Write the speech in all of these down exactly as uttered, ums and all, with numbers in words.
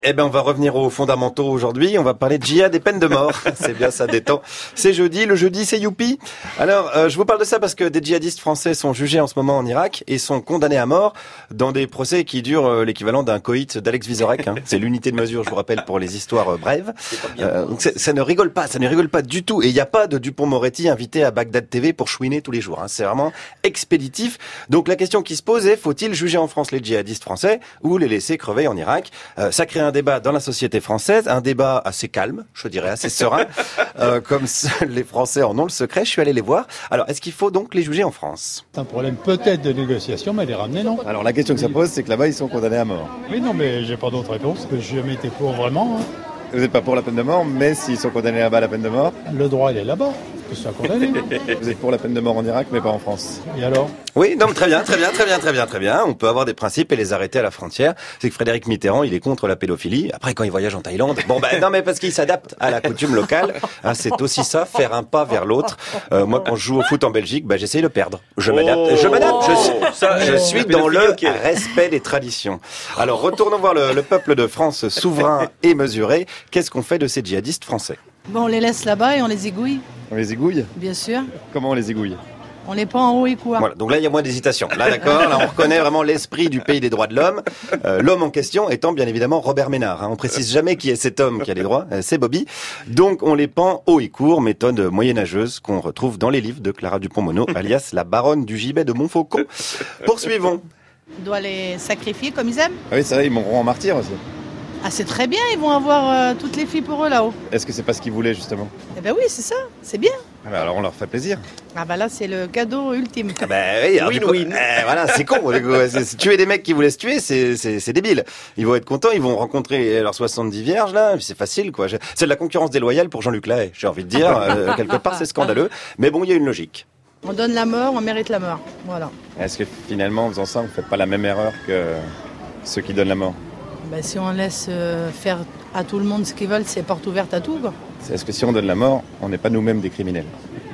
Eh ben, on va revenir aux fondamentaux aujourd'hui. On va parler de djihad et peine de mort. C'est bien, ça détend. C'est jeudi. Le jeudi, c'est youpi. Alors, euh, je vous parle de ça parce que des djihadistes français sont jugés en ce moment en Irak et sont condamnés à mort dans des procès qui durent euh, l'équivalent d'un coït d'Alex Vizorek. Hein. C'est l'unité de mesure, je vous rappelle, pour les histoires euh, brèves. Euh, donc ça ne rigole pas, ça ne rigole pas du tout. Et il n'y a pas de Dupond-Moretti invité à Bagdad T V pour chouiner tous les jours. Hein. C'est vraiment expéditif. Donc la question qui se pose est, faut-il juger en France les djihadistes français ou les laisser crever en Irak? euh, Ça crée un débat dans la société française, un débat assez calme, je dirais, assez serein, euh, comme les Français en ont le secret. Je suis allé les voir. Alors, est-ce qu'il faut donc les juger en France? C'est un problème peut-être de négociation, mais les ramener, non. Alors la question que ça pose, c'est que là-bas, ils sont condamnés à mort. Oui, non, mais j'ai pas d'autre réponse, que j'ai jamais été pour vraiment. Hein. Vous n'êtes pas pour la peine de mort, mais s'ils sont condamnés là-bas à la peine de mort? Le droit, il est là-bas, que ce soit condamné. Vous êtes pour la peine de mort en Irak, mais pas en France. Et alors? Oui, non, mais très bien, très bien, très bien, très bien, très bien. On peut avoir des principes et les arrêter à la frontière. C'est que Frédéric Mitterrand, il est contre la pédophilie. Après, quand il voyage en Thaïlande, bon ben non, mais parce qu'il s'adapte à la coutume locale. Hein, c'est aussi ça, faire un pas vers l'autre. Euh, moi, quand je joue au foot en Belgique, ben j'essaye de perdre. Je m'adapte, je m'adapte. Je suis, Ça, je euh, suis dans le respect des traditions. Alors, retournons voir le, le peuple de France souverain et mesuré. Qu'est-ce qu'on fait de ces djihadistes français? Bon, on les laisse là-bas et on les égouille, On les égouille? bien sûr. Comment on les égouille? On les pend en haut et quoi. Voilà, donc là il y a moins d'hésitation. Là d'accord, là on reconnaît vraiment l'esprit du pays des droits de l'homme. Euh, l'homme en question étant bien évidemment Robert Ménard. Hein. On précise jamais qui est cet homme qui a les droits, euh, c'est Bobby. Donc on les pend haut et court, méthode moyenâgeuse qu'on retrouve dans les livres de Clara Dupont-Moretti, alias la baronne du gibet de Montfaucon. Poursuivons. On doit les sacrifier comme ils aiment. Ah oui, c'est vrai, ils mourront en martyr aussi. Ah, c'est très bien, ils vont avoir euh, toutes les filles pour eux là-haut. Est-ce que c'est pas ce qu'ils voulaient justement? Eh ben oui, c'est ça, c'est bien. Ah bah alors on leur fait plaisir. Ah bah là, c'est le cadeau ultime. Ah ben oui, alors du coup, eh, voilà, c'est con. Du coup, c'est, c'est, tuer des mecs qui voulaient se tuer, c'est, c'est, c'est débile. Ils vont être contents, ils vont rencontrer leurs soixante-dix vierges là. C'est facile quoi. C'est de la concurrence déloyale pour Jean-Luc Lahaye. J'ai envie de dire, euh, quelque part c'est scandaleux. Mais bon, il y a une logique. On donne la mort, on mérite la mort. Voilà. Est-ce que finalement en faisant ça, vous faites pas la même erreur que ceux qui donnent la mort? Ben, si on laisse euh, faire à tout le monde ce qu'ils veulent, c'est porte ouverte à tout, quoi. Est-ce que si on donne la mort, on n'est pas nous-mêmes des criminels?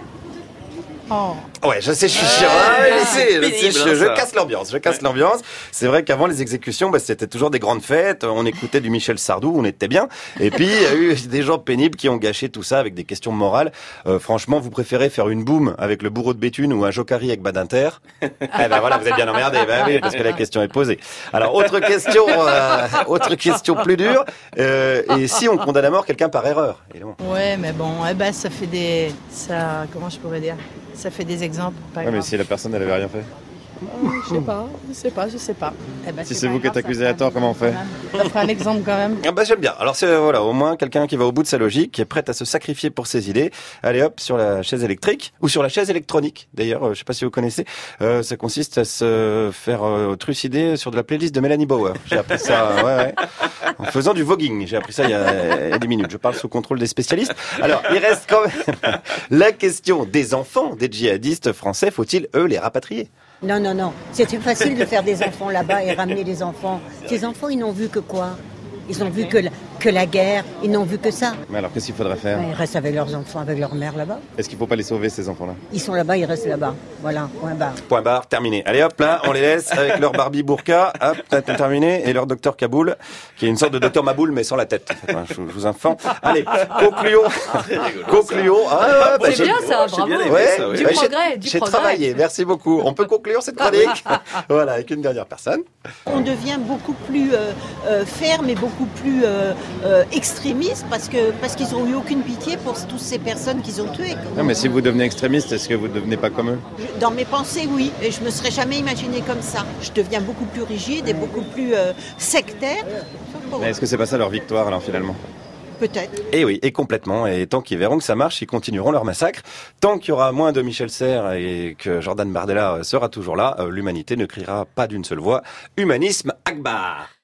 Oh. Ouais, je sais, je suis chiant. Ah, Ouais, je sais, je, pénible, sais, je, hein, je ça. casse l'ambiance, je casse l'ambiance. C'est vrai qu'avant les exécutions, bah, c'était toujours des grandes fêtes. On écoutait du Michel Sardou, on était bien. Et puis il y a eu des gens pénibles qui ont gâché tout ça avec des questions morales. Euh, franchement, vous préférez faire une boum avec le bourreau de Béthune ou un jokari avec Badinter? Eh ben voilà, vous êtes bien emmerdé. Ben oui, parce que la question est posée. Alors autre question, euh, autre question plus dure. Euh, et si on condamne à mort quelqu'un par erreur? Évidemment. Ouais, mais bon, eh ben, ça fait des... Ça, comment je pourrais dire? Ça fait des exemples, pas Ouais, mais grave. si la personne elle avait rien fait. Oh, je sais pas, je sais pas, je sais pas. Eh ben, Si c'est c'est pas vous qui grave, êtes accusé ça à tort, fera- comment on fait? Ça fera un exemple quand même. Ah bah j'aime bien. Alors c'est voilà, au moins quelqu'un qui va au bout de sa logique, qui est prêt à se sacrifier pour ses idées. Allez hop, sur la chaise électrique ou sur la chaise électronique. D'ailleurs, euh, je sais pas si vous connaissez, euh, ça consiste à se faire euh, trucider sur de la playlist de Mélanie Bauer. J'ai appris ça ouais, ouais, en faisant du voguing. J'ai appris ça il y, a, il y a des minutes. Je parle sous contrôle des spécialistes. Alors, il reste quand même la question des enfants des djihadistes français. Faut-il eux les rapatrier? Non, non, non. C'était facile de faire des enfants là-bas et ramener les enfants. Ces enfants, ils n'ont vu que quoi? Ils ont vu que la, que la guerre, ils n'ont vu que ça. Mais alors qu'est-ce qu'il faudrait faire? Ils restent avec leurs enfants, avec leur mère là-bas. Est-ce qu'il faut pas les sauver ces enfants-là? Ils sont là-bas, ils restent là-bas. Voilà, point barre. Point barre, terminé. Allez hop, là, on les laisse avec leur Barbie burqa, hop, c'est terminé, et leur docteur Kaboul, qui est une sorte de docteur Maboul, mais sans la tête. Enfin, je, je vous informe. Allez, concluons. concluons. Ah, bah, C'est bien ça, j'ai bravo. bien aimé Ouais, ça, oui. Du bah, progrès, j'ai, du j'ai progrès. travaillé, merci beaucoup. On peut conclure cette chronique? Voilà, avec une dernière personne. On devient beaucoup plus euh, euh, ferme et beaucoup plus euh, euh, extrémiste parce que parce qu'ils n'ont eu aucune pitié pour toutes ces personnes qu'ils ont tuées. Non, mais si vous devenez extrémiste, est-ce que vous ne devenez pas comme eux? Je- Dans mes pensées, oui, et je me serais jamais imaginé comme ça. Je deviens beaucoup plus rigide et beaucoup plus euh, sectaire. Mais est-ce que c'est pas ça leur victoire alors finalement? Peut-être. Et oui, et complètement. Et tant qu'ils verront que ça marche, ils continueront leur massacre. Tant qu'il y aura moins de Michel Serres et que Jordan Bardella sera toujours là, euh, l'humanité ne criera pas d'une seule voix. Humanisme Akbar.